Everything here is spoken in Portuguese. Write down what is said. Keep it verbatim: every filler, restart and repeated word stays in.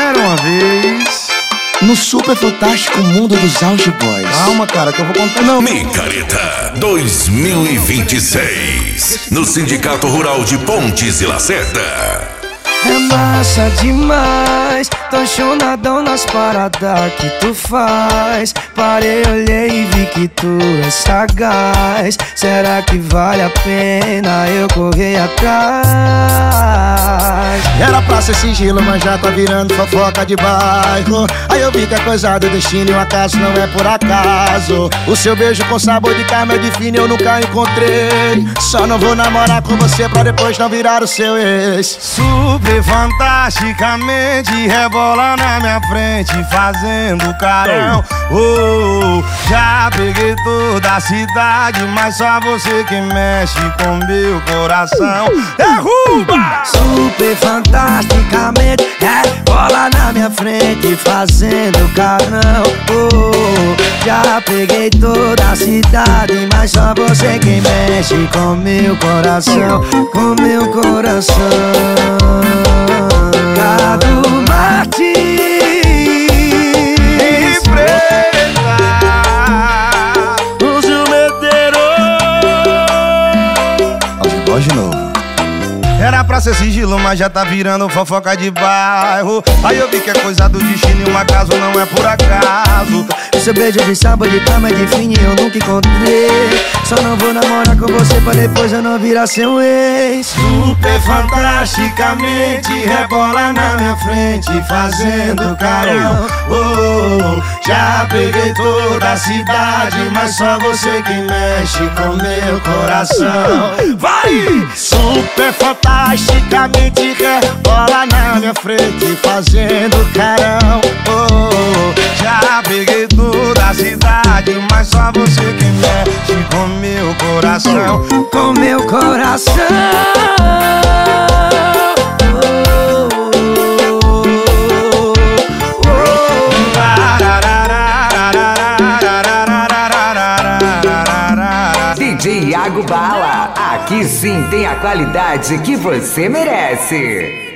Era uma vez no super fantástico mundo dos Auge Boys. Calma, cara, que eu vou contar não. Micareta dois mil e vinte e seis, no Sindicato Rural de Pontes e Lacerda. É massa demais, tô chonadão nas paradas que tu faz. Parei, olhei e vi que tu é sagaz. Será que vale a pena eu correr atrás? Era pra ser sigilo, mas já tá virando fofoca de bairro. Aí eu vi que é coisa do destino e o acaso não é por acaso. O seu beijo com sabor de carne define eu nunca encontrei. Só não vou namorar com você pra depois não virar o seu ex. Super fantasticamente rebola na minha frente fazendo carão. Oh, já peguei toda a cidade, mas só você que mexe com meu coração. Derruba! Super fantasticamente rebola na minha frente fazendo carão. Oh, já peguei toda a cidade, mas só você que mexe com meu coração, com meu coração. Cadu Martins E preta o ciumeteiro. Auge Boys de novo. Era pra ser sigilo, mas já tá virando fofoca de bairro. Aí eu vi que é coisa do destino e um acaso não é por acaso. o seu beijo de sabor de cama de fine eu nunca encontrei. Só não vou namorar com você pra depois eu não virar seu ex. Super fantasticamente rebola na minha frente fazendo carão. Oh, já peguei toda a cidade, mas só você que mexe com meu coração. Vai! Super fantasticamente rebola na minha frente fazendo carão. Oh, já peguei toda a cidade, mas só você que mexe com meu coração. Com meu coração. D J Iago Bala, aqui sim tem a qualidade que você merece.